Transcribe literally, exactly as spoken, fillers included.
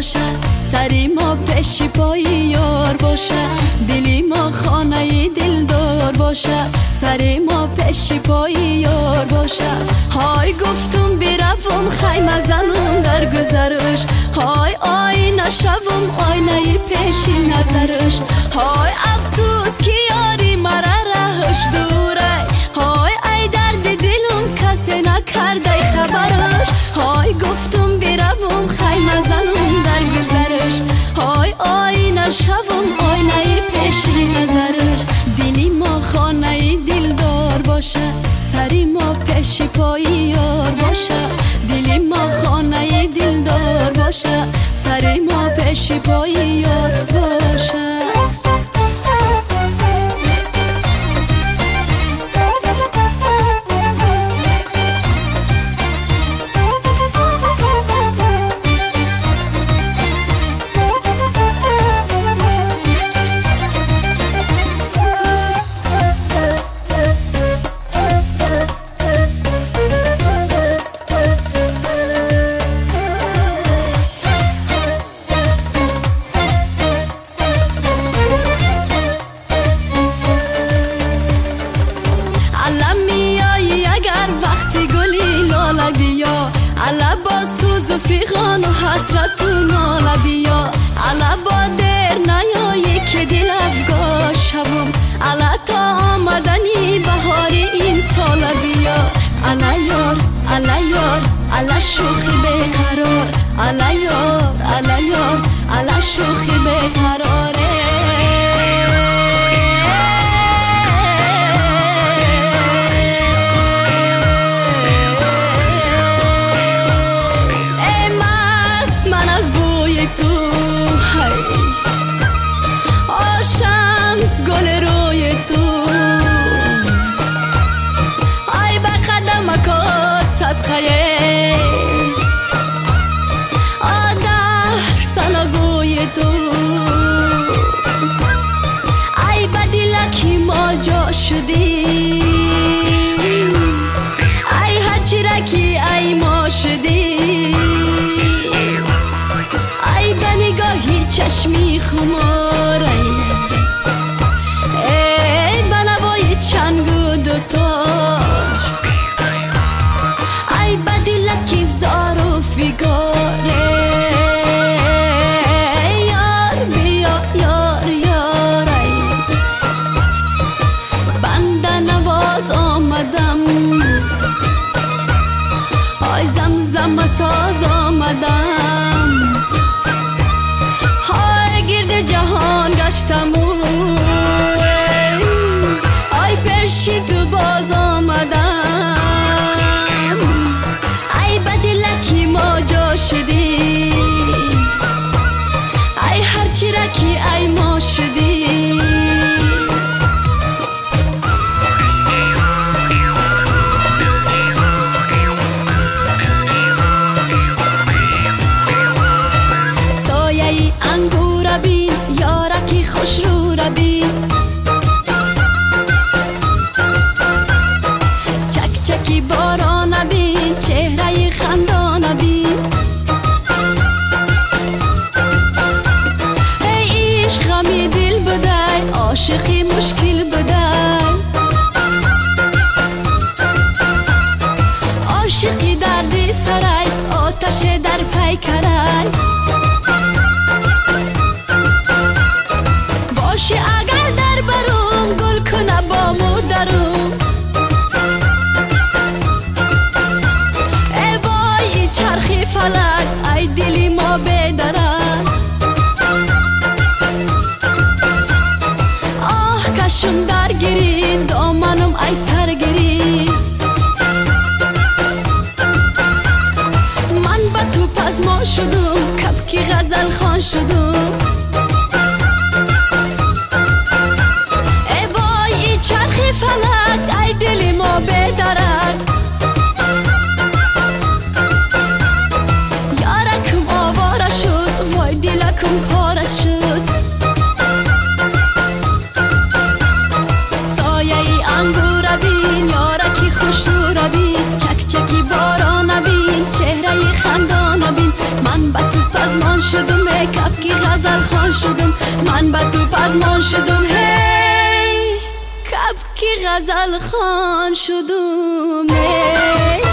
باشه، سری ما پیش پای یار باشه، دلی ما خانه دلدار باشه، سری ما پیش پای یار باشه. های گفتم بروم خیمه زنم در گذرش، های آینه شوم آینه پیش نظرش، های افسوس که یاری مرا رهش دوره، های ای درد دلم کسی نکرده خبرش، های گفتم بروم خیمه زنم در گذرش، های آینه شوم آینه پیش نظرش، دلی ما خانه دلدار باشه، سری ما پیش پای یار باشه، دلی ما خانه دلدار باشه، سری ما پیش پای یار باشه. الا با سوز و فیغان و حسرت و ناله بیا، الا با دیر نیایی که دل افگار شوم، الا تا آمدنی بهاری این سال بیا، الا یار الا یار الا شوخی بیقرار، الا یار الا یار الا شوخی بیقراره. شمس گل روی تو ای به قدمکات صدقه آدر سنگوی تو ای به دلکی ما جا شدی، ای هجرکی ای ما شدی، ای به نگاهی چشمی خمار، ای به نوای چنگو دوتار، ای به دلکی زار و فیگاره، یار بیا یار یار، ای بنده نواز آمدم، ای زمزم ساز آمدم، های گرد جهان گشتم، ای پیشی تو باز آمدم، ای به دلکی ما جا شدی، ای هرچی رکی ای ما شدی. سایه انگور بین یارکی خوش رو رو بین، چک چکی باران بین چهره خندان بین، ای عشق غمی دل بده عاشقی مشکل بده، عاشقی دردی سرای آتش در پیکرای، باشی اگر در برون گل کنه با مو درون، ای وای چرخی فلک ای دلی ما بدرد، آه کشم در گیری دامنم ای سرگیری، من با تو پزما شدم کبکی غزل خان شدم، چرخی فلک ای دلی ما بدرد، یارکم آواره شد وای دلکم پاره شد، سایه ای انگور بین یارکی خوش رو بین، چک چکی باران بین چهره خندان بین، من به تو پزمان شدم غزل خان شدم، من به تو پزمان شدم، هی کبکی غزل خان شدم. هی